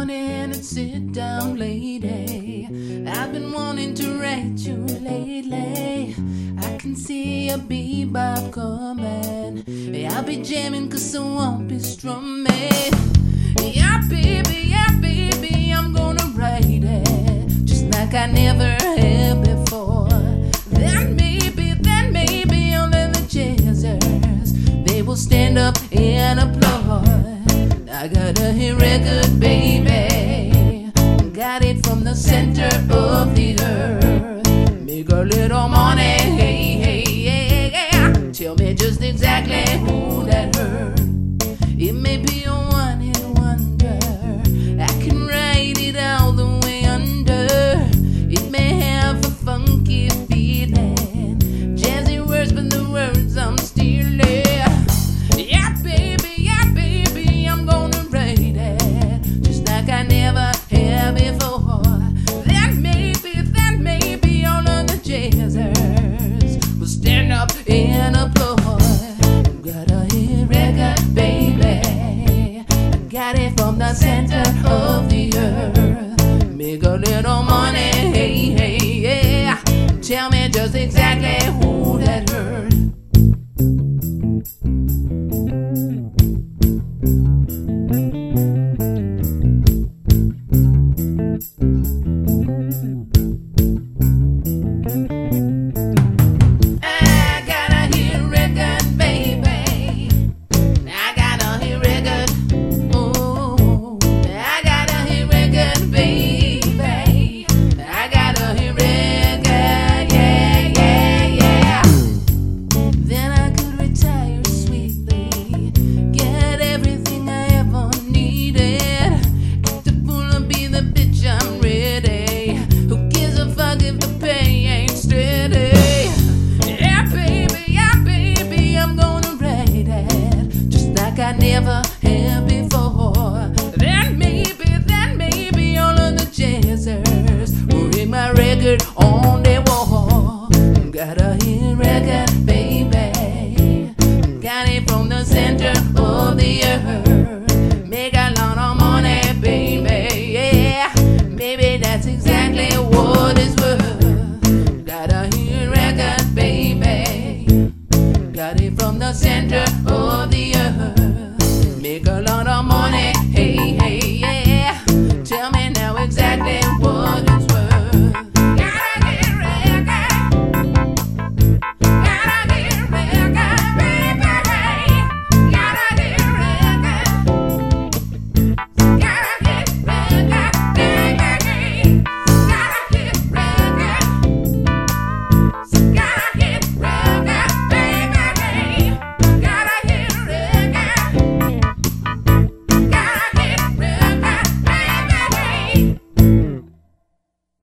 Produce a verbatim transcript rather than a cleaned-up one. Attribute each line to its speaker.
Speaker 1: morning and sit down, lady. I've been wanting to write you lately. I can see a bebop coming. I'll be jamming cause I won't be strumming. Yeah, baby, yeah, baby, I'm gonna write it just like I never have before. Then maybe, then maybe only the jazzers, they will stand up and applaud. I got a hit record, baby, got it from the center of the earth. Make a little money, hey, hey, hey, yeah. Tell me just exactly who that hurt. It may be a one-hit wonder, I can write it all the way under. It may have a funky feeling, jazzy words, but the words I'm stealing. Yeah, baby, yeah, baby, I'm gonna write it just like I never have before. Then maybe, then maybe all of the jazzers will stand up and applaud. Got a hit record, baby, I got it from the center of the earth. Make a little money, hey, hey, yeah. Tell me just exactly who that hurt.